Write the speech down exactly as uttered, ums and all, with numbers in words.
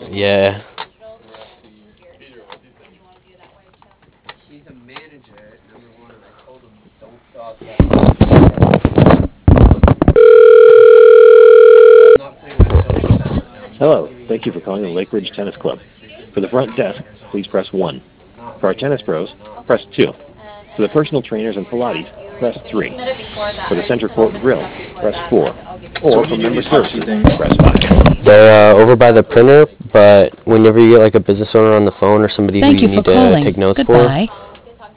Yeah. He's a manager, number one, and I told him don't fill out the application. I'm not putting myself down. Hello, thank you for calling the Lake Ridge Tennis Club. For the front desk, please press one. For our tennis pros, press two. For the personal trainers and Pilates, press three. For the center court grill, press four. Or for member services, press five. They're uh, over by the printer, but whenever you get like a business owner on the phone or somebody Thank who you you for need to calling. take notes Goodbye. for,